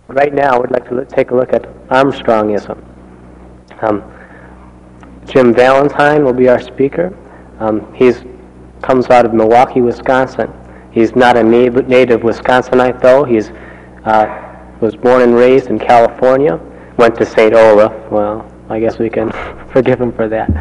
Right now, we'd like to take a look at Armstrongism. Jim Valentine will be our speaker. He comes out of Milwaukee, Wisconsin. He's not a native Wisconsinite, though. He was born and raised in California, went to St. Olaf. Well, I guess we can forgive him for that.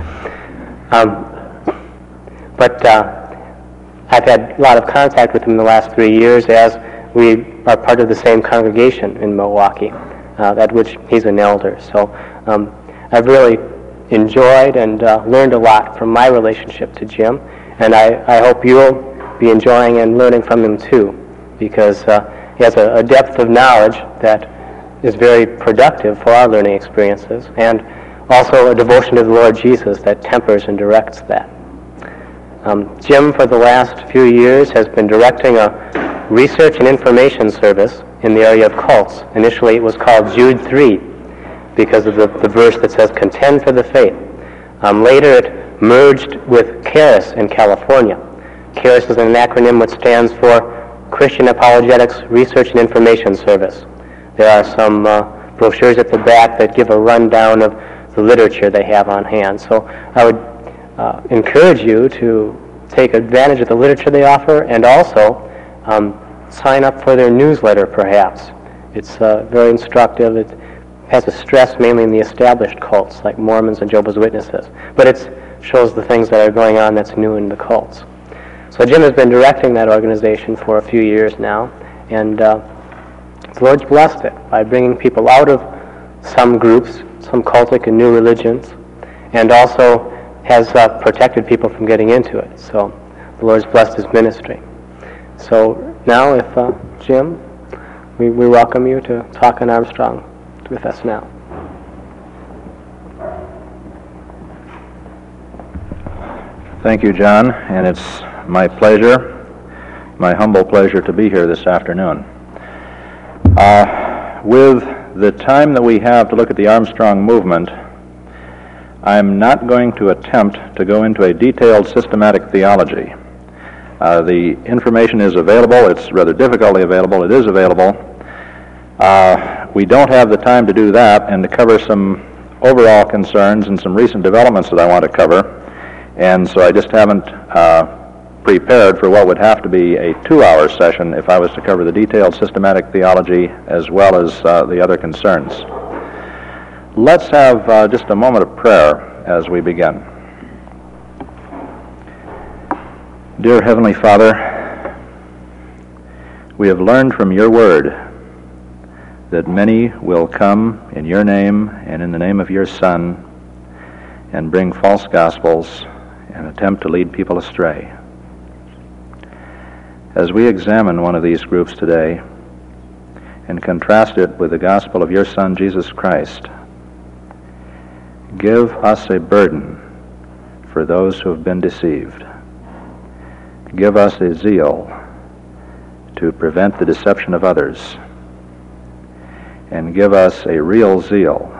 But I've had a lot of contact with him in the last 3 years, as we are part of the same congregation in Milwaukee, at which he's an elder. So I've really enjoyed and learned a lot from my relationship to Jim, and I hope you'll be enjoying and learning from him too, because he has a depth of knowledge that is very productive for our learning experiences, and also a devotion to the Lord Jesus that tempers and directs that. Jim, for the last few years, has been directing a research and information service in the area of cults. Initially it was called Jude 3 because of the verse that says, "Contend for the faith." Later it merged with CARIS in California. CARIS is an acronym which stands for Christian Apologetics Research and Information Service. There are some brochures at the back that give a rundown of the literature they have on hand. So I would encourage you to take advantage of the literature they offer, and also sign up for their newsletter, perhaps. It's very instructive. It has a stress mainly in the established cults, like Mormons and Jehovah's Witnesses. But it shows the things that are going on that's new in the cults. So Jim has been directing that organization for a few years now, and the Lord's blessed it by bringing people out of some groups, some cultic and new religions, and also has protected people from getting into it. So the Lord's blessed his ministry. So now, if Jim, we welcome you to talk on Armstrong with us now. Thank you, John, and it's my pleasure, my humble pleasure, to be here this afternoon. With the time that we have to look at the Armstrong movement, I'm not going to attempt to go into a detailed systematic theology. The information is available. It's rather difficultly available. It is available. We don't have the time to do that and to cover some overall concerns and some recent developments that I want to cover. And so I just haven't prepared for what would have to be a 2-hour session if I was to cover the detailed systematic theology as well as the other concerns. Let's have just a moment of prayer as we begin. Dear Heavenly Father, we have learned from your word that many will come in your name and in the name of your Son and bring false gospels and attempt to lead people astray. As we examine one of these groups today and contrast it with the gospel of your Son, Jesus Christ, give us a burden for those who have been deceived. Give us a zeal to prevent the deception of others, and give us a real zeal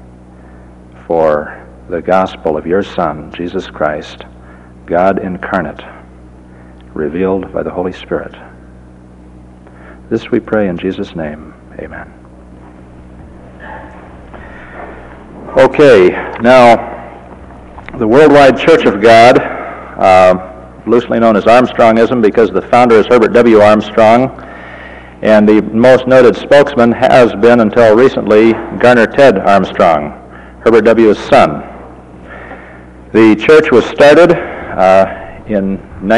for the gospel of your Son, Jesus Christ, God incarnate, revealed by the Holy Spirit. This we pray in Jesus' name. Amen. Okay, now, the Worldwide Church of God, loosely known as Armstrongism because the founder is Herbert W. Armstrong, and the most noted spokesman has been, until recently, Garner Ted Armstrong, Herbert W.'s son. The church was started in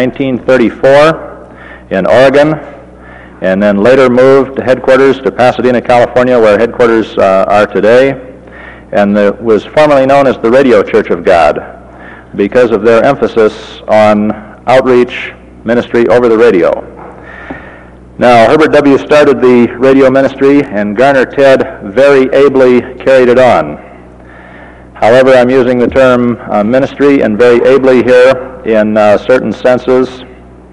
1934 in Oregon, and then later moved to headquarters to Pasadena, California, where headquarters are today, and it was formerly known as the Radio Church of God because of their emphasis on outreach ministry over the radio. Now, Herbert W. started the radio ministry, and Garner Ted very ably carried it on. However, I'm using the term ministry and very ably here in certain senses.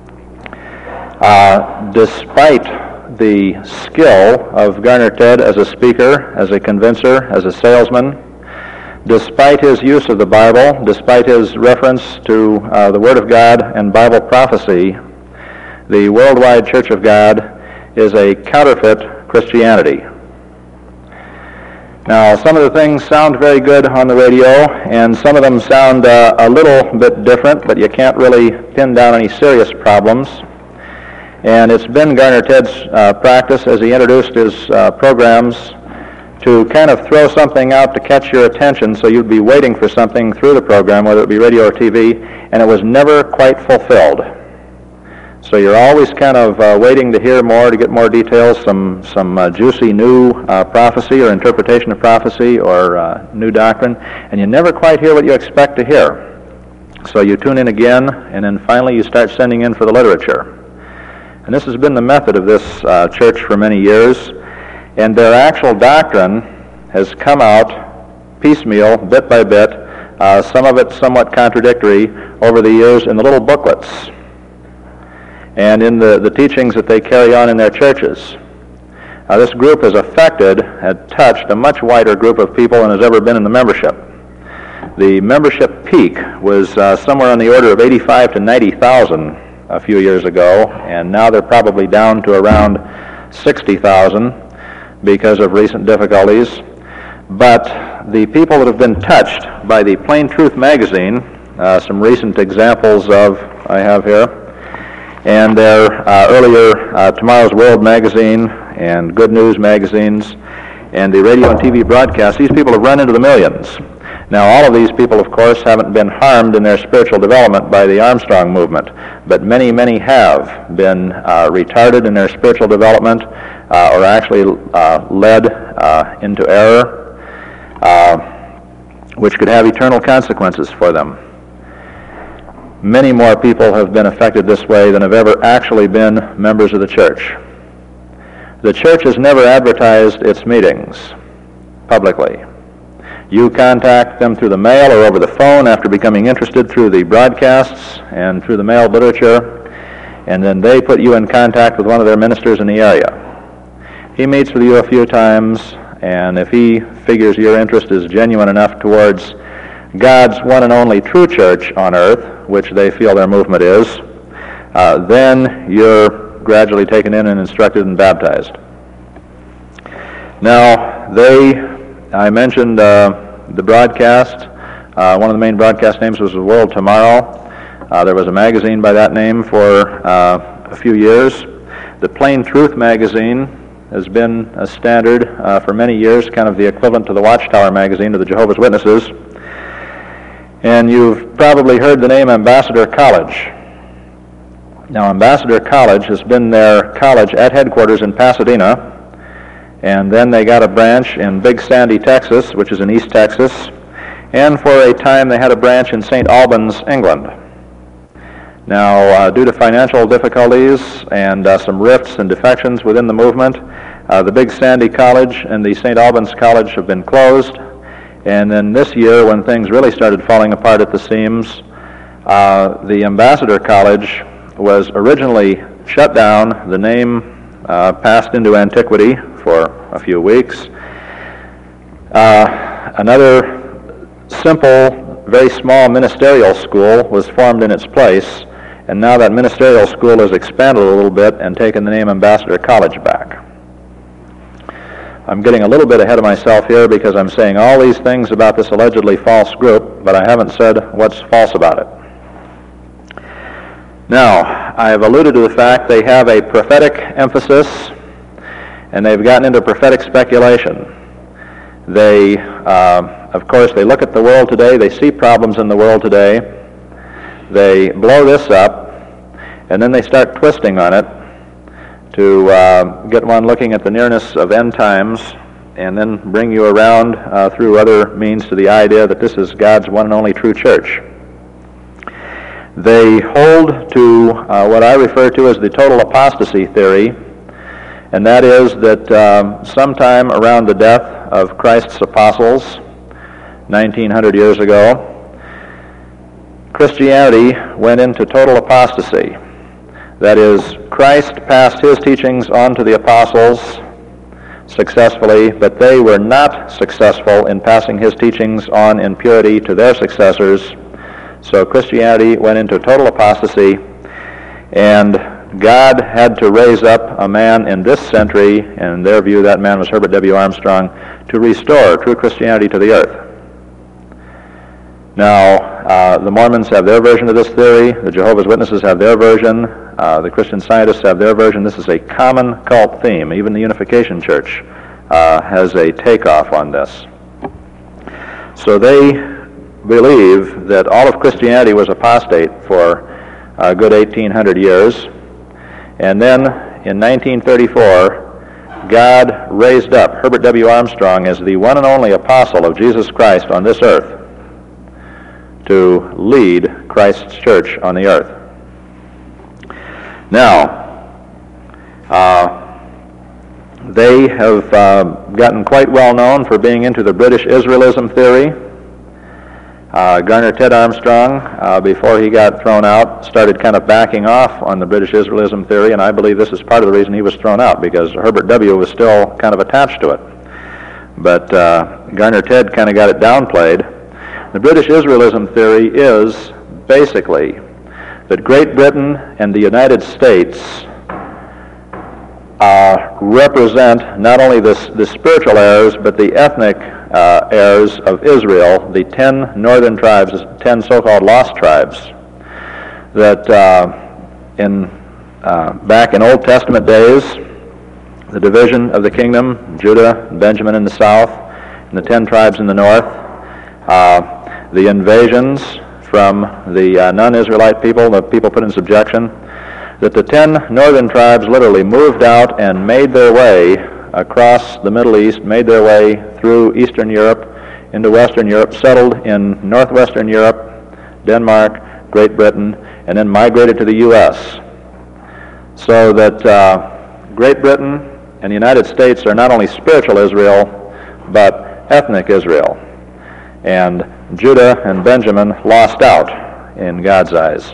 Despite the skill of Garner Ted as a speaker, as a convincer, as a salesman, despite his use of the Bible, despite his reference to the Word of God and Bible prophecy, the Worldwide Church of God is a counterfeit Christianity. Now, some of the things sound very good on the radio, and some of them sound a little bit different, but you can't really pin down any serious problems. And it's been Garner Ted's practice, as he introduced his programs, to kind of throw something out to catch your attention so you'd be waiting for something through the program, whether it be radio or TV, and it was never quite fulfilled. So you're always kind of waiting to hear more, to get more details, some juicy new prophecy or interpretation of prophecy or new doctrine, and you never quite hear what you expect to hear. So you tune in again, and then finally you start sending in for the literature. And this has been the method of this church for many years, and their actual doctrine has come out piecemeal, bit by bit, some of it somewhat contradictory over the years in the little booklets and in the teachings that they carry on in their churches. This group has had touched a much wider group of people than has ever been in the membership. The membership peak was somewhere on the order of 85 to 90,000 a few years ago, and now they're probably down to around 60,000 because of recent difficulties. But the people that have been touched by the Plain Truth magazine, some recent examples I have here, and their earlier Tomorrow's World magazine and Good News magazines and the radio and TV broadcasts, these people have run into the millions. Now, all of these people, of course, haven't been harmed in their spiritual development by the Armstrong movement, but many, many have been retarded in their spiritual development or actually led into error, which could have eternal consequences for them. Many more people have been affected this way than have ever actually been members of the church. The church has never advertised its meetings publicly. You contact them through the mail or over the phone after becoming interested through the broadcasts and through the mailed literature, and then they put you in contact with one of their ministers in the area. He meets with you a few times, and if he figures your interest is genuine enough towards God's one and only true church on earth, which they feel their movement is, then you're gradually taken in and instructed and baptized. Now, I mentioned the broadcast. One of the main broadcast names was The World Tomorrow. There was a magazine by that name for a few years. The Plain Truth magazine has been a standard for many years, kind of the equivalent to the Watchtower magazine of the Jehovah's Witnesses. And you've probably heard the name Ambassador College. Now, Ambassador College has been their college at headquarters in Pasadena, and then they got a branch in Big Sandy, Texas, which is in East Texas, and for a time they had a branch in St. Albans, England. Now, due to financial difficulties and some rifts and defections within the movement, the Big Sandy College and the St. Albans College have been closed. And then this year, when things really started falling apart at the seams, the Ambassador College was originally shut down. The name passed into antiquity for a few weeks. Another simple, very small ministerial school was formed in its place, and now that ministerial school has expanded a little bit and taken the name Ambassador College back. I'm getting a little bit ahead of myself here because I'm saying all these things about this allegedly false group, but I haven't said what's false about it. Now, I've alluded to the fact they have a prophetic emphasis, and they've gotten into prophetic speculation. They, of course, they look at the world today, they see problems in the world today, they blow this up, and then they start twisting on it to get one looking at the nearness of end times, and then bring you around through other means to the idea that this is God's one and only true church. They hold to what I refer to as the total apostasy theory, and that is that sometime around the death of Christ's apostles, 1900 years ago, Christianity went into total apostasy. That is, Christ passed his teachings on to the apostles successfully, but they were not successful in passing his teachings on in purity to their successors. So Christianity went into total apostasy, and God had to raise up a man in this century, and in their view that man was Herbert W. Armstrong, to restore true Christianity to the earth. Now, the Mormons have their version of this theory, the Jehovah's Witnesses have their version, the Christian Scientists have their version. This is a common cult theme. Even the Unification Church has a takeoff on this. So they believe that all of Christianity was apostate for a good 1,800 years, and then in 1934, God raised up Herbert W. Armstrong as the one and only apostle of Jesus Christ on this earth to lead Christ's church on the earth. Now, they have gotten quite well known for being into the British Israelism theory. Garner Ted Armstrong, before he got thrown out, started kind of backing off on the British Israelism theory, and I believe this is part of the reason he was thrown out, because Herbert W. was still kind of attached to it. But Garner Ted kind of got it downplayed. The British Israelism theory is basically that Great Britain and the United States represent not only the spiritual heirs, but the ethnic heirs of Israel, the 10 northern tribes, 10 so-called lost tribes, that back in Old Testament days, the division of the kingdom, Judah, Benjamin in the south, and the 10 tribes in the north, the invasions from the non-Israelite people, the people put in subjection, that the 10 northern tribes literally moved out and made their way across the Middle East, made their way through Eastern Europe into Western Europe, settled in northwestern Europe, Denmark, Great Britain, and then migrated to the U.S. So that Great Britain and the United States are not only spiritual Israel, but ethnic Israel. And Judah and Benjamin lost out in God's eyes.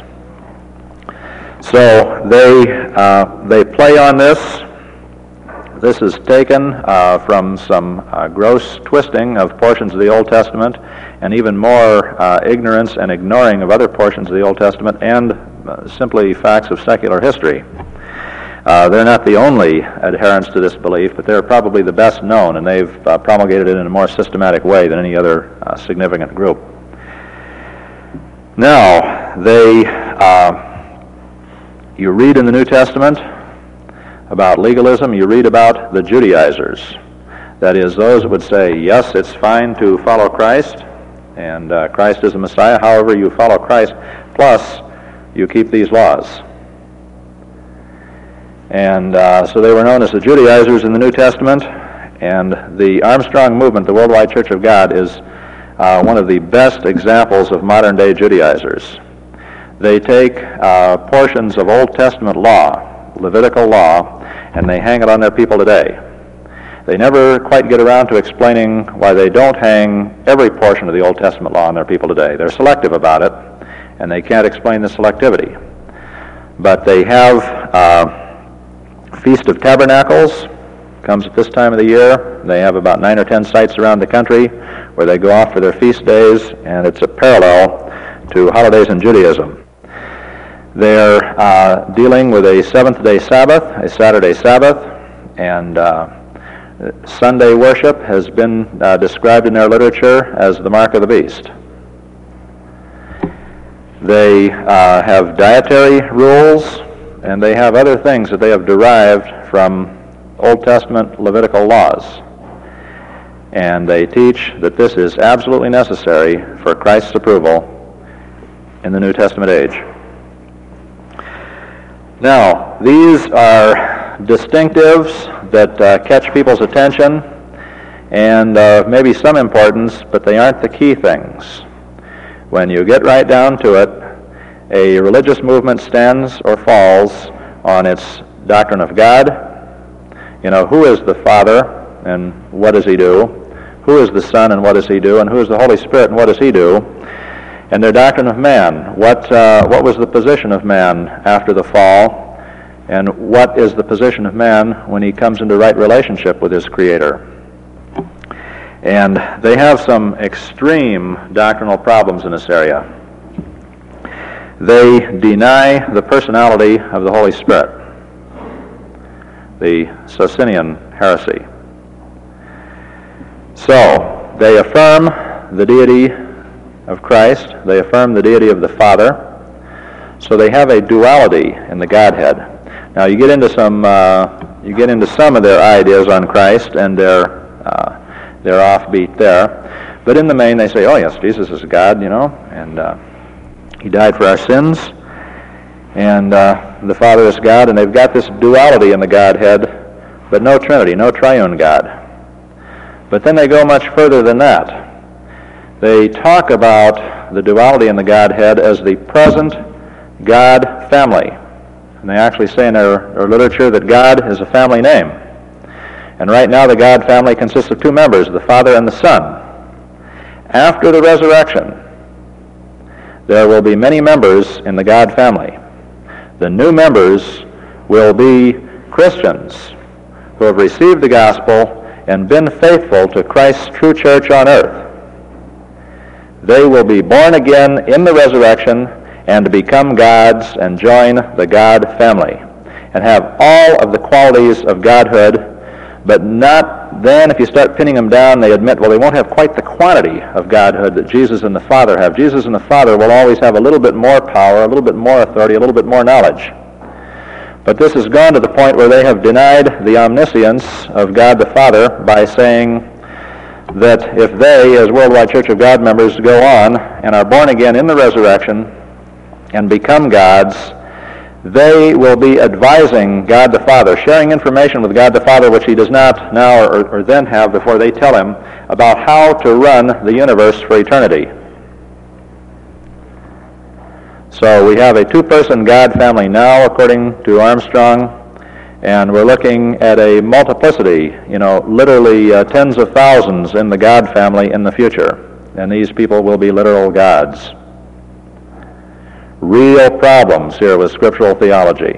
So they play on this. This is taken from some gross twisting of portions of the Old Testament, and even more ignorance and ignoring of other portions of the Old Testament, and simply facts of secular history. They're not the only adherents to this belief, but they're probably the best known, and they've promulgated it in a more systematic way than any other significant group. Now, you read in the New Testament about legalism, you read about the Judaizers. That is, those that would say, yes, it's fine to follow Christ, and Christ is the Messiah. However, you follow Christ, plus you keep these laws. And so they were known as the Judaizers in the New Testament, and the Armstrong movement, the Worldwide Church of God, is one of the best examples of modern-day Judaizers. They take portions of Old Testament law, Levitical law, and they hang it on their people today. They never quite get around to explaining why they don't hang every portion of the Old Testament law on their people today. They're selective about it, and they can't explain the selectivity. But they have Feast of Tabernacles, comes at this time of the year. They have about 9 or 10 sites around the country where they go off for their feast days, and it's a parallel to holidays in Judaism. They're dealing with a seventh-day Sabbath, a Saturday Sabbath, and Sunday worship has been described in their literature as the mark of the beast. They have dietary rules, and they have other things that they have derived from Old Testament Levitical laws. And they teach that this is absolutely necessary for Christ's approval in the New Testament age. Now, these are distinctives that catch people's attention and maybe some importance, but they aren't the key things. When you get right down to it, a religious movement stands or falls on its doctrine of God. You know, who is the Father and what does he do? Who is the Son and what does he do? And who is the Holy Spirit and what does he do? And their doctrine of man. What was the position of man after the fall? And what is the position of man when he comes into right relationship with his Creator? And they have some extreme doctrinal problems in this area. they deny the personality of the Holy Spirit, the Socinian heresy. So, they affirm the deity of Christ, they affirm the deity of the Father, so they have a duality in the Godhead. Now, you get into some of their ideas on Christ, and they're offbeat there. But in the main, they say, oh yes, Jesus is God, and He died for our sins, and the Father is God, and they've got this duality in the Godhead, but no Trinity, no triune God. But then they go much further than that. They talk about the duality in the Godhead as the present God family. And they actually say in their literature that God is a family name. And right now the God family consists of two members, the Father and the Son. After the resurrection, there will be many members in the God family. The new members will be Christians who have received the gospel and been faithful to Christ's true church on earth. They will be born again in the resurrection and become gods and join the God family and have all of the qualities of godhood, but not then, if you start pinning them down, they admit, well, they won't have quite the quantity of godhood that Jesus and the Father have. Jesus and the Father will always have a little bit more power, a little bit more authority, a little bit more knowledge. But this has gone to the point where they have denied the omniscience of God the Father by saying that if they, as Worldwide Church of God members, go on and are born again in the resurrection and become gods, they will be advising God the Father, sharing information with God the Father which He does not now or then have before they tell Him about how to run the universe for eternity. So we have a two-person God family now, according to Armstrong, and we're looking at a multiplicity, literally tens of thousands in the God family in the future. And these people will be literal gods. Real problems here with scriptural theology.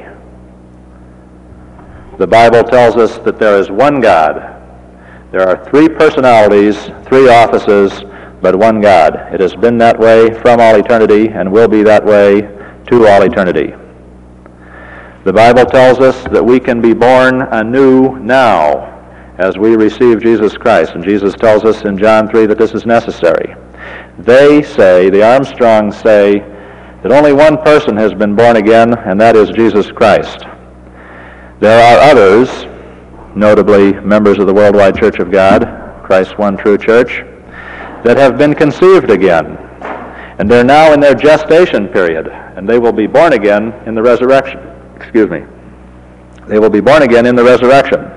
The Bible tells us that there is one God. There are three personalities, three offices, but one God. It has been that way from all eternity and will be that way to all eternity. The Bible tells us that we can be born anew now as we receive Jesus Christ, and Jesus tells us in John 3 that this is necessary. They say, the Armstrongs say, that only one person has been born again, and that is Jesus Christ. There are others, notably members of the Worldwide Church of God, Christ's one true church, that have been conceived again, and they're now in their gestation period, and they will be born again in the resurrection. They will be born again in the resurrection.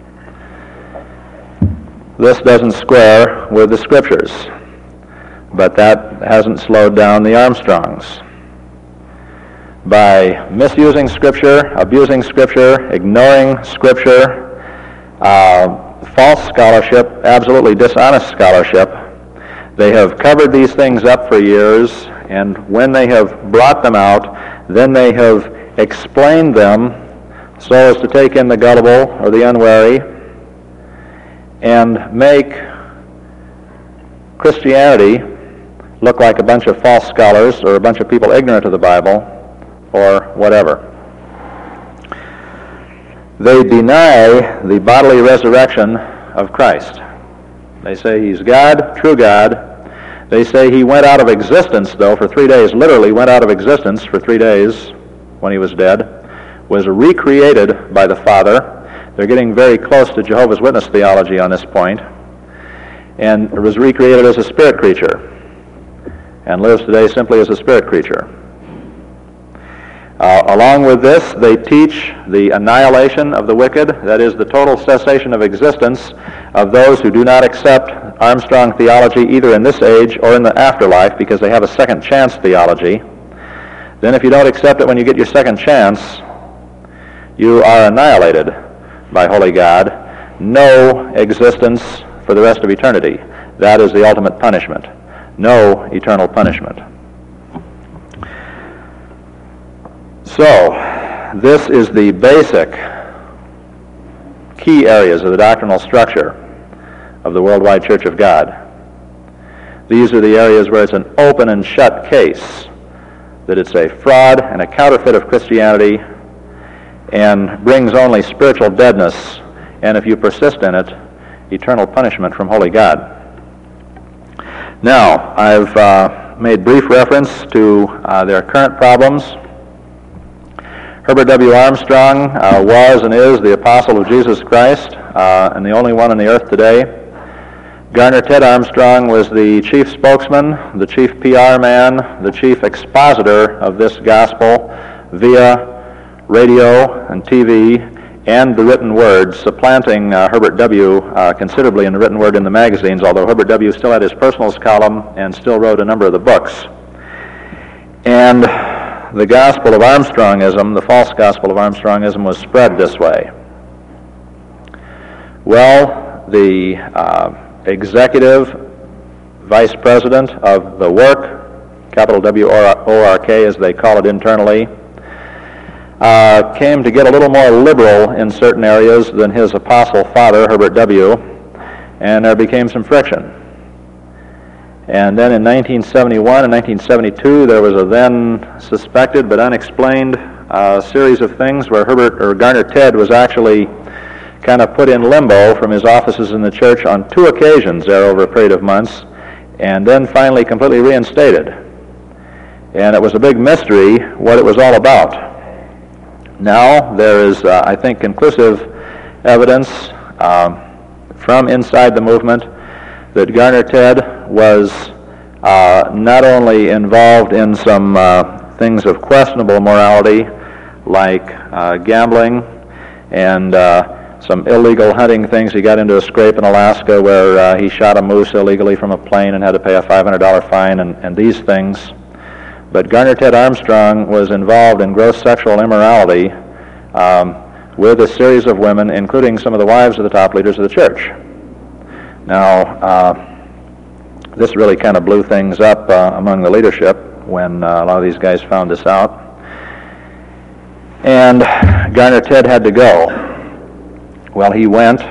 This doesn't square with the Scriptures, but that hasn't slowed down the Armstrongs. By misusing Scripture, abusing Scripture, ignoring Scripture, false scholarship, absolutely dishonest scholarship, they have covered these things up for years, and when they have brought them out, then they have explained them so as to take in the gullible or the unwary and make Christianity look like a bunch of false scholars or a bunch of people ignorant of the Bible or whatever. They deny the bodily resurrection of Christ. They say He's God, true God. They say He went out of existence, though, for 3 days, literally went out of existence for 3 days when He was dead, was recreated by the Father. They're getting very close to Jehovah's Witness theology on this point, and was recreated as a spirit creature and lives today simply as a spirit creature. Along with this, they teach the annihilation of the wicked, that is, the total cessation of existence of those who do not accept Armstrong theology either in this age or in the afterlife, because they have a second chance theology. Then if you don't accept it when you get your second chance, you are annihilated by holy God. No existence for the rest of eternity. That is the ultimate punishment. No eternal punishment. So, this is the basic key areas of the doctrinal structure of the Worldwide Church of God. These are the areas where it's an open and shut case that it's a fraud and a counterfeit of Christianity and brings only spiritual deadness, and if you persist in it, eternal punishment from holy God. Now, I've made brief reference to their current problems. Herbert W. Armstrong was and is the apostle of Jesus Christ, and the only one on the earth today. Garner Ted Armstrong was the chief spokesman, the chief PR man, the chief expositor of this gospel via radio and TV and the written word, supplanting Herbert W. Considerably in the written word in the magazines, although Herbert W. still had his personals column and still wrote a number of the books. And the gospel of Armstrongism, the false gospel of Armstrongism, was spread this way. Well, the executive vice president of the work, capital W-O-R-K as they call it internally, came to get a little more liberal in certain areas than his apostle father, Herbert W., and there became some friction. And then in 1971 and 1972, there was a then suspected but unexplained series of things where Garner Ted was actually kind of put in limbo from his offices in the church on 2 occasions there over a period of months, and then finally completely reinstated. And it was a big mystery what it was all about. Now there is, I think, conclusive evidence from inside the movement that Garner Ted was not only involved in some things of questionable morality, like gambling and some illegal hunting things. He got into a scrape in Alaska where he shot a moose illegally from a plane and had to pay a $500 fine and these things. But Garner Ted Armstrong was involved in gross sexual immorality with a series of women, including some of the wives of the top leaders of the church. Now, this really kind of blew things up among the leadership when a lot of these guys found this out. And Garner Ted had to go. Well, he went,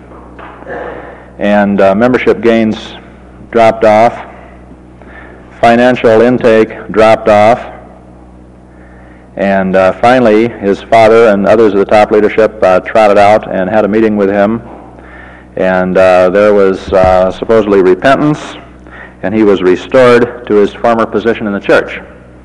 and membership gains dropped off, financial intake dropped off, and finally his father and others of the top leadership trotted out and had a meeting with him, and there was supposedly repentance, and he was restored to his former position in the church.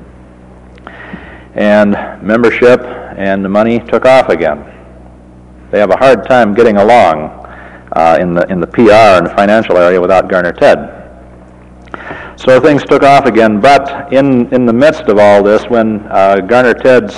And membership and the money took off again. They have a hard time getting along in the PR and financial area without Garner Ted. So things took off again, but in the midst of all this, when Garner Ted's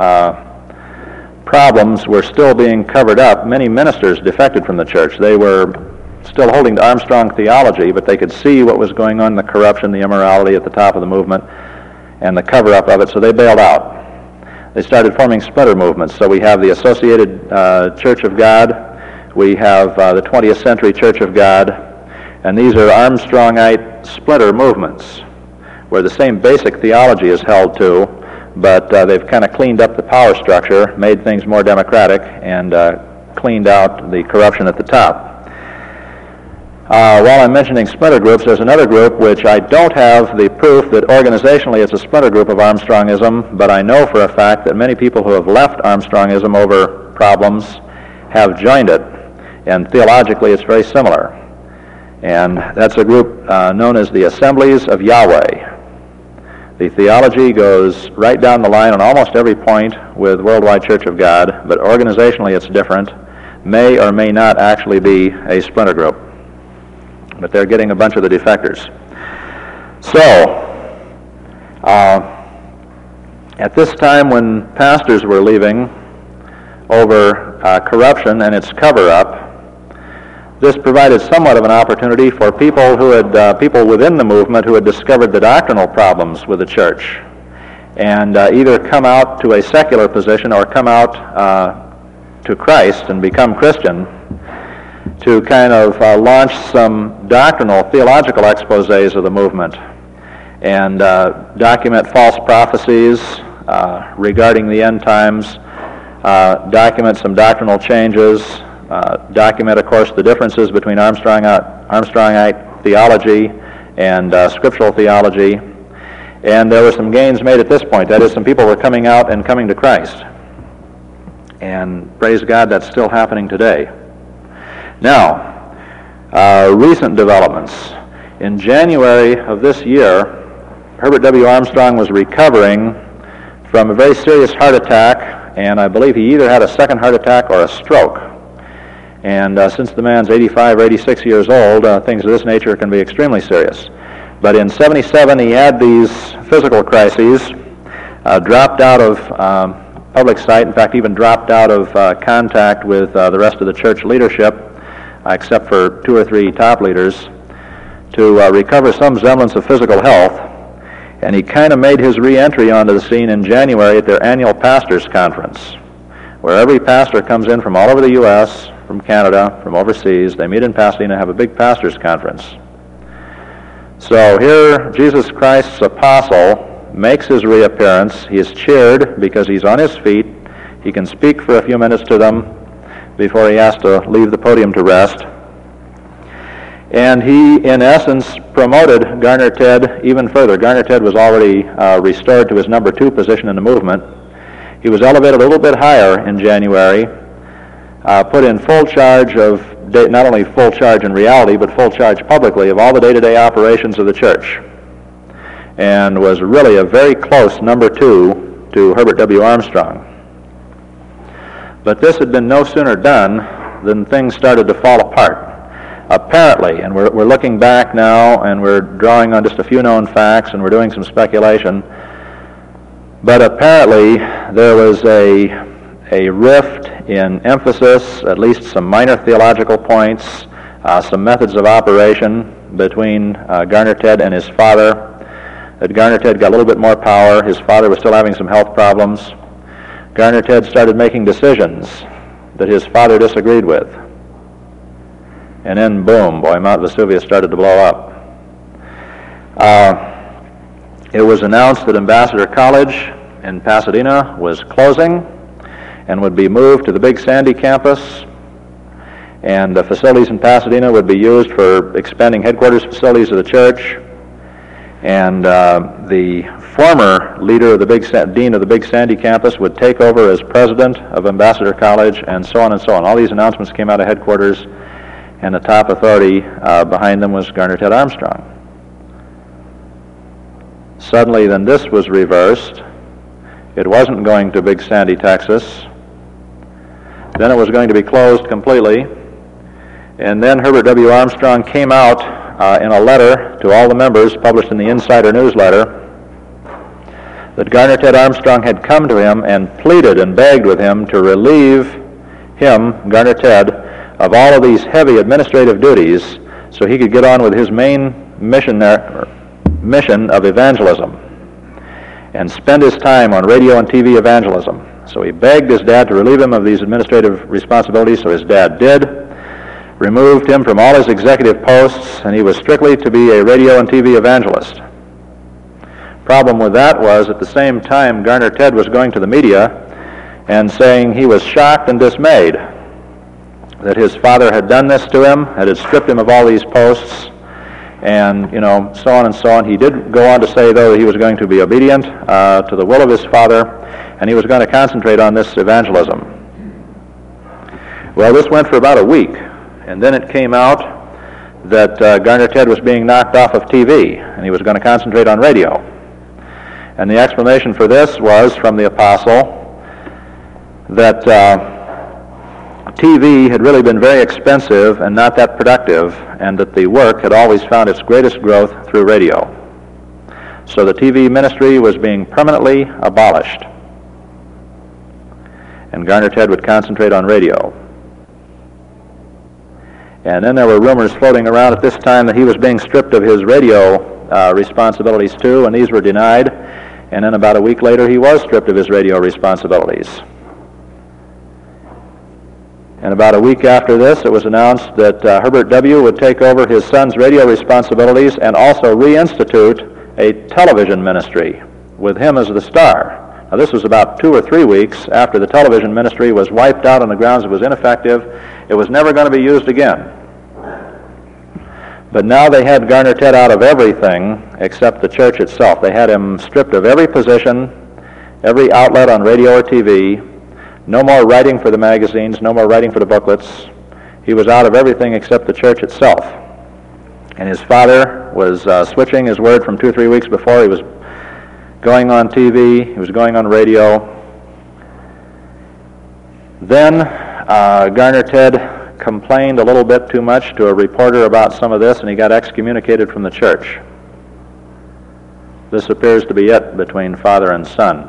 problems were still being covered up, many ministers defected from the church. They were still holding to Armstrong theology, but they could see what was going on, the corruption, the immorality at the top of the movement, and the cover-up of it, so they bailed out. They started forming splinter movements. So we have the Associated Church of God, we have the 20th Century Church of God, and these are Armstrongite splinter movements, where the same basic theology is held to, but they've kind of cleaned up the power structure, made things more democratic, and cleaned out the corruption at the top. While I'm mentioning splinter groups, there's another group which I don't have the proof that organizationally it's a splinter group of Armstrongism, but I know for a fact that many people who have left Armstrongism over problems have joined it, and theologically it's very similar. And that's a group known as the Assemblies of Yahweh. The theology goes right down the line on almost every point with Worldwide Church of God, but organizationally it's different, may or may not actually be a splinter group. But they're getting a bunch of the defectors. So, at this time when pastors were leaving over corruption and its cover-up, this provided somewhat of an opportunity for people people within the movement who had discovered the doctrinal problems with the church, and either come out to a secular position or come out to Christ and become Christian, to kind of launch some doctrinal, theological exposés of the movement and document false prophecies regarding the end times, document some doctrinal changes, document, of course, the differences between Armstrongite theology and scriptural theology, And there were some gains made at this point. That is, some people were coming out and coming to Christ. And praise God, that's still happening today. Now, recent developments. In January of this year, Herbert W. Armstrong was recovering from a very serious heart attack, and I believe he either had a second heart attack or a stroke. And since the man's 85 or 86 years old, things of this nature can be extremely serious. But in 77, he had these physical crises, dropped out of public sight, in fact, even dropped out of contact with the rest of the church leadership, except for 2 or 3 top leaders, to recover some semblance of physical health. And he kind of made his re-entry onto the scene in January at their annual pastors' conference, where every pastor comes in from all over the U.S., from Canada, from overseas. They meet in Pasadena, have a big pastors' conference. So here, Jesus Christ's apostle makes his reappearance. He is cheered because he's on his feet. He can speak for a few minutes to them before he has to leave the podium to rest. And he, in essence, promoted Garner Ted even further. Garner Ted was already restored to his number 2 position in the movement. He was elevated a little bit higher in January, put in full charge of, not only full charge in reality, but full charge publicly of all the day-to-day operations of the church, and was really a very close number 2 to Herbert W. Armstrong. But this had been no sooner done than things started to fall apart. Apparently, and we're looking back now, and we're drawing on just a few known facts, and we're doing some speculation, but apparently there was a rift in emphasis, at least some minor theological points, some methods of operation between Garner Ted and his father. That Garner Ted got a little bit more power. His father was still having some health problems. Garner Ted started making decisions that his father disagreed with. And then, boom, boy, Mount Vesuvius started to blow up. It was announced that Ambassador College in Pasadena was closing and would be moved to the Big Sandy campus, and the facilities in Pasadena would be used for expanding headquarters facilities of the church. And the former leader of the dean of the Big Sandy campus would take over as president of Ambassador College, and so on and so on. All these announcements came out of headquarters, and the top authority behind them was Garner Ted Armstrong. Suddenly, then, this was reversed. It wasn't going to Big Sandy, Texas. Then it was going to be closed completely. And then Herbert W. Armstrong came out in a letter to all the members, published in the Insider newsletter, that Garner Ted Armstrong had come to him and pleaded and begged with him to relieve him, Garner Ted, of all of these heavy administrative duties so he could get on with his main mission of evangelism and spend his time on radio and TV evangelism. So he begged his dad to relieve him of these administrative responsibilities, so his dad did, removed him from all his executive posts, and he was strictly to be a radio and TV evangelist. Problem with that was, at the same time, Garner Ted was going to the media and saying he was shocked and dismayed that his father had done this to him, had stripped him of all these posts, and, so on and so on. He did go on to say, though, that he was going to be obedient to the will of his father, and he was going to concentrate on this evangelism. Well, this went for about a week, and then it came out that Garner Ted was being knocked off of TV, and he was going to concentrate on radio. And the explanation for this was, from the apostle, that TV had really been very expensive and not that productive, and that the work had always found its greatest growth through radio. So the TV ministry was being permanently abolished, and Garner Ted would concentrate on radio. And then there were rumors floating around at this time that he was being stripped of his radio responsibilities too, and these were denied. And then about a week later, he was stripped of his radio responsibilities. And about a week after this, it was announced that Herbert W. would take over his son's radio responsibilities and also reinstitute a television ministry with him as the star. Now, this was about 2 or 3 weeks after the television ministry was wiped out on the grounds it was ineffective. It was never going to be used again. But now they had Garner Ted out of everything except the church itself. They had him stripped of every position, every outlet on radio or TV, no more writing for the magazines, no more writing for the booklets. He was out of everything except the church itself. And his father was switching his word from 2 or 3 weeks before. He was going on TV, he was going on radio. Then Garner Ted complained a little bit too much to a reporter about some of this, and he got excommunicated from the church. This appears to be it between father and son.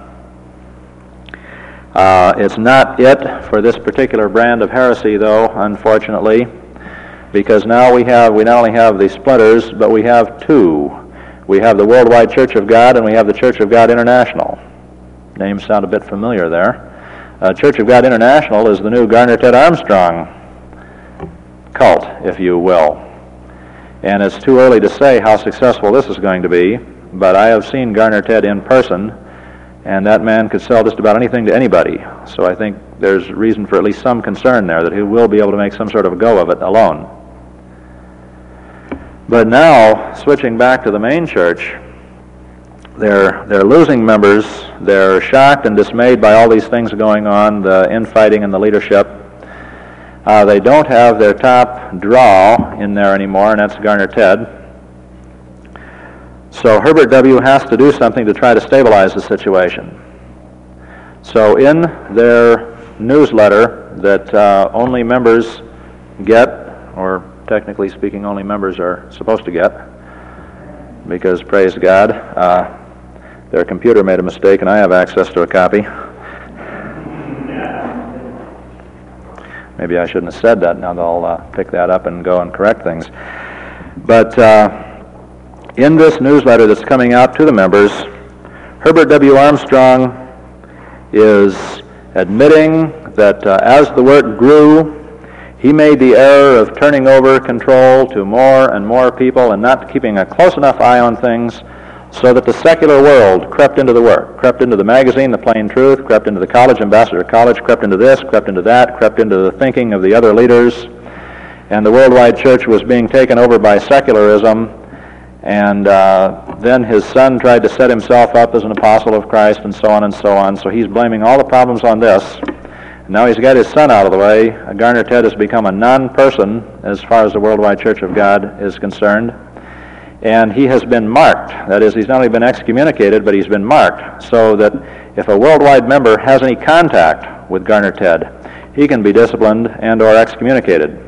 It's not it for this particular brand of heresy, though, unfortunately, because now we not only have the splinters, but we have two. We have the Worldwide Church of God, and we have the Church of God International. Names sound a bit familiar there. Church of God International is the new Garner Ted Armstrong cult, if you will. And it's too early to say how successful this is going to be, but I have seen Garner Ted in person, and that man could sell just about anything to anybody. So I think there's reason for at least some concern there that he will be able to make some sort of a go of it alone. But now, switching back to the main church, they're losing members. They're shocked and dismayed by all these things going on, the infighting and the leadership. They don't have their top draw in there anymore, and that's Garner Ted. So Herbert W. has to do something to try to stabilize the situation. So in their newsletter that only members get, or technically speaking only members are supposed to get, because, praise God, their computer made a mistake and I have access to a copy. Maybe I shouldn't have said that. Now they'll pick that up and go and correct things. But in this newsletter that's coming out to the members, Herbert W. Armstrong is admitting that as the work grew, he made the error of turning over control to more and more people and not keeping a close enough eye on things, so that the secular world crept into the work, crept into the magazine, The Plain Truth, crept into the college, Ambassador College, crept into this, crept into that, crept into the thinking of the other leaders, and the worldwide church was being taken over by secularism, and then his son tried to set himself up as an apostle of Christ, and so on and so on, so he's blaming all the problems on this. Now he's got his son out of the way. Garner Ted has become a non-person as far as the Worldwide Church of God is concerned. And he has been marked. That is, he's not only been excommunicated, but he's been marked, so that if a worldwide member has any contact with Garner Ted, he can be disciplined and or excommunicated.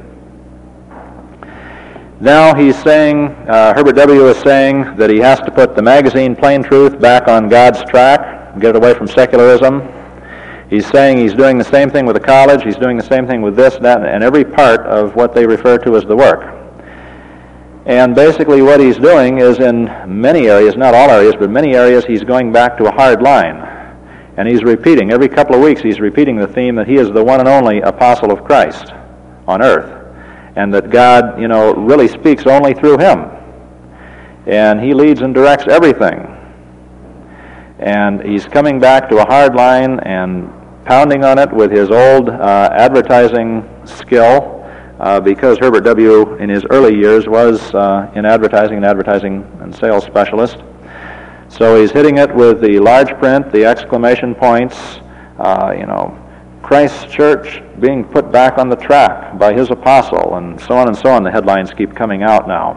Now he's saying, Herbert W. is saying that he has to put the magazine Plain Truth back on God's track, get it away from secularism. He's saying he's doing the same thing with the college, he's doing the same thing with this, that, and every part of what they refer to as the work. And basically what he's doing is in many areas, not all areas, but many areas, he's going back to a hard line. And he's repeating, every couple of weeks, he's repeating the theme that he is the one and only apostle of Christ on earth. And that God, really speaks only through him. And he leads and directs everything. And he's coming back to a hard line and pounding on it with his old advertising skill. Because Herbert W. in his early years was in advertising and sales specialist. So he's hitting it with the large print, the exclamation points, Christ's church being put back on the track by his apostle, and so on and so on. The headlines keep coming out now.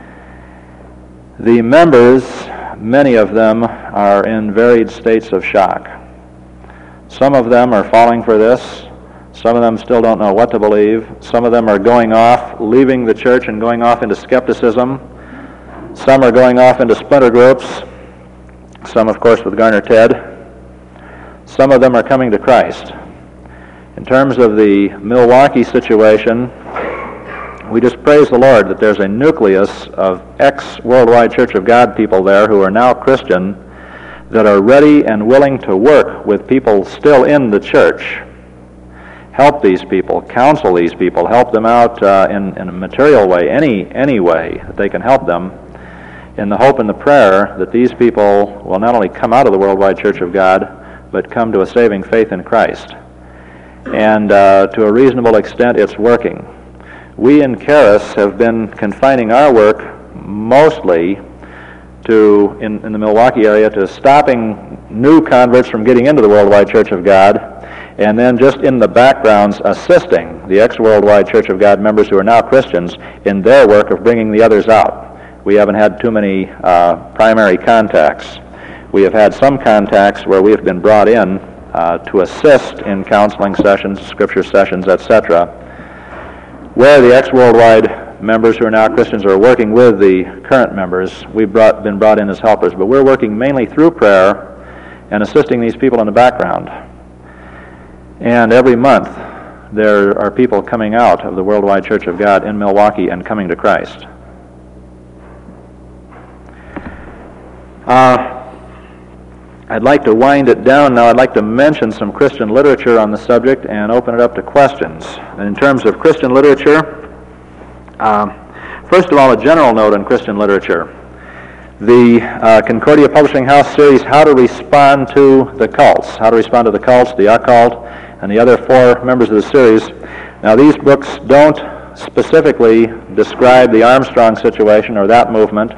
The members, many of them, are in varied states of shock. Some of them are falling for this. Some of them still don't know what to believe. Some of them are going off, leaving the church and going off into skepticism. Some are going off into splinter groups. Some, of course, with Garner Ted. Some of them are coming to Christ. In terms of the Milwaukee situation, we just praise the Lord that there's a nucleus of ex-Worldwide Church of God people there who are now Christian that are ready and willing to work with people still in the church. Help these people, counsel these people, help them out in a material way, any way that they can help them, in the hope and the prayer that these people will not only come out of the Worldwide Church of God, but come to a saving faith in Christ. And to a reasonable extent, it's working. we in Charis have been confining our work mostly to, in the Milwaukee area, to stopping new converts from getting into the Worldwide Church of God, and then just in the backgrounds assisting the ex-Worldwide Church of God members who are now Christians in their work of bringing the others out. We haven't had too many primary contacts. We have had some contacts where we have been brought in to assist in counseling sessions, scripture sessions, etc., where the ex-Worldwide members who are now Christians are working with the current members. We've been brought in as helpers, but we're working mainly through prayer and assisting these people in the background. And every month there are people coming out of the Worldwide Church of God in Milwaukee and coming to Christ. I'd like to wind it down now. I'd like to mention some Christian literature on the subject and open it up to questions. And in terms of Christian literature, first of all, a general note on Christian literature. The Concordia Publishing House series, How to Respond to the Cults, How to Respond to the Cults, the Occult, and the other 4 members of the series. Now, these books don't specifically describe the Armstrong situation or that movement.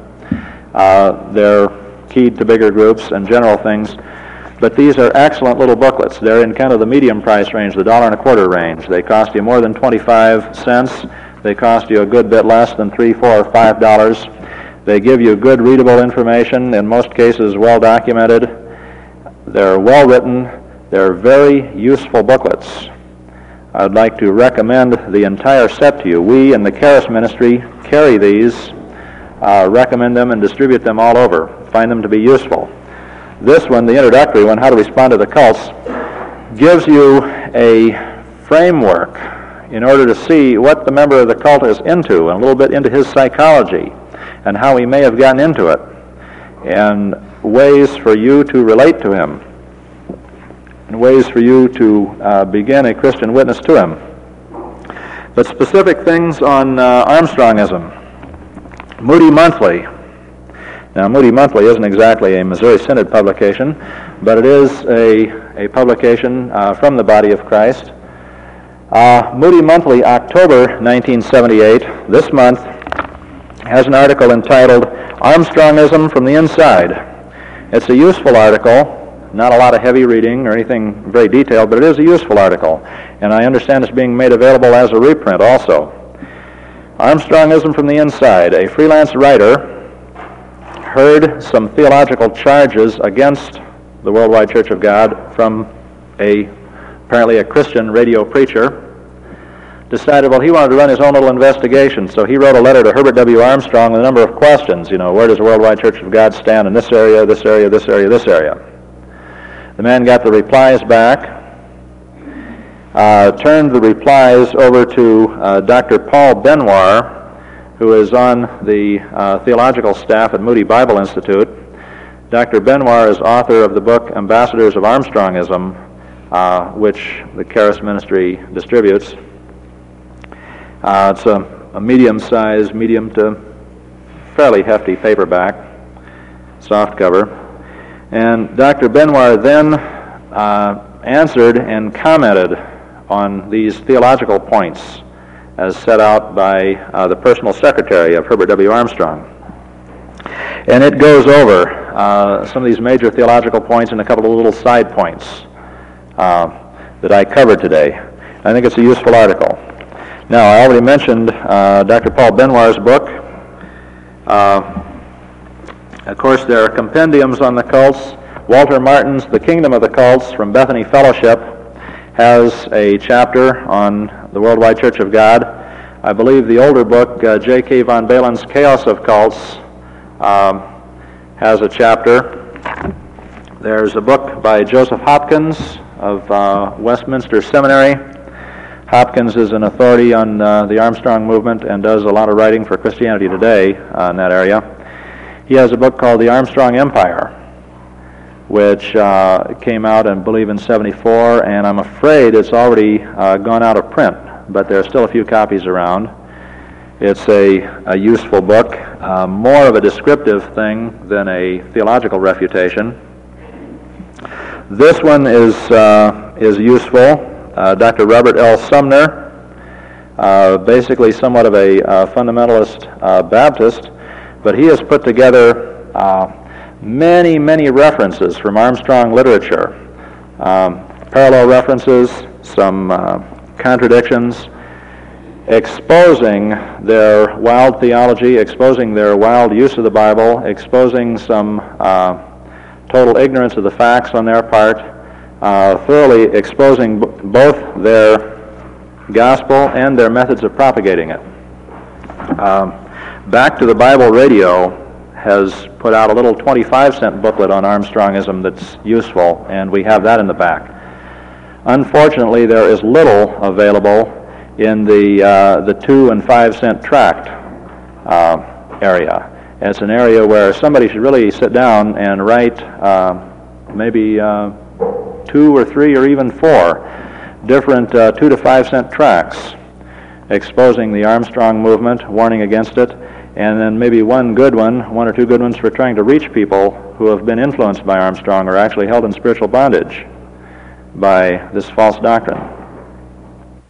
They're keyed to bigger groups and general things, but these are excellent little booklets. They're in kind of the medium price range, the $1.25 range. They cost you more than 25 cents. They cost you a good bit less than $3, $4, or $5. They give you good readable information, in most cases well documented. They're well written. They're very useful booklets. I'd like to recommend the entire set to you. We in the Charis Ministry carry these, recommend them, and distribute them all over. Find them to be useful. This one, the introductory one, How to Respond to the Cults, gives you a framework in order to see what the member of the cult is into, and a little bit into his psychology and how he may have gotten into it, and ways for you to relate to him, and ways for you to begin a Christian witness to him. But specific things on Armstrongism. Moody Monthly. Now, Moody Monthly isn't exactly a Missouri Synod publication, but it is a publication from the body of Christ. Moody Monthly, October 1978, this month, has an article entitled Armstrongism from the Inside. It's a useful article, not a lot of heavy reading or anything very detailed, but it is a useful article, and I understand it's being made available as a reprint also. Armstrongism from the Inside. A freelance writer heard some theological charges against the Worldwide Church of God from apparently a Christian radio preacher, decided, well, he wanted to run his own little investigation, so he wrote a letter to Herbert W. Armstrong with a number of questions. You know, where does the Worldwide Church of God stand in this area, this area, this area, this area? The man got the replies back, turned the replies over to Dr. Paul Benoit, who is on the theological staff at Moody Bible Institute. Dr. Benoit is author of the book Ambassadors of Armstrongism, which the Charis Ministry distributes. It's a medium-sized, medium to fairly hefty paperback, softcover. And Dr. Benoit then answered and commented on these theological points as set out by the personal secretary of Herbert W. Armstrong. And it goes over some of these major theological points and a couple of little side points that I covered today. I think it's a useful article. Now, I already mentioned Dr. Paul Benoit's book. Of course, there are compendiums on the cults. Walter Martin's The Kingdom of the Cults from Bethany Fellowship has a chapter on the Worldwide Church of God. I believe the older book, J.K. von Balen's Chaos of Cults, has a chapter. There's a book by Joseph Hopkins of Westminster Seminary. Hopkins is an authority on the Armstrong movement and does a lot of writing for Christianity Today in that area. He has a book called The Armstrong Empire, which came out, I believe, in 74, and I'm afraid it's already gone out of print, but there are still a few copies around. It's a useful book, more of a descriptive thing than a theological refutation. This one is useful. Dr. Robert L. Sumner basically somewhat of a fundamentalist Baptist, but he has put together many, many references from Armstrong literature, parallel references, some contradictions, exposing their wild theology, exposing their wild use of the Bible, exposing some total ignorance of the facts on their part, thoroughly exposing both their gospel and their methods of propagating it. Back to the Bible Radio has put out a little 25-cent booklet on Armstrongism that's useful, and we have that in the back. Unfortunately, there is little available in the 2 and 5 cent tract area. It's an area where somebody should really sit down and write maybe 2 or 3 or even 4 different 2 to 5 cent tracts exposing the Armstrong movement, warning against it, and then maybe one or two good ones for trying to reach people who have been influenced by Armstrong or actually held in spiritual bondage by this false doctrine.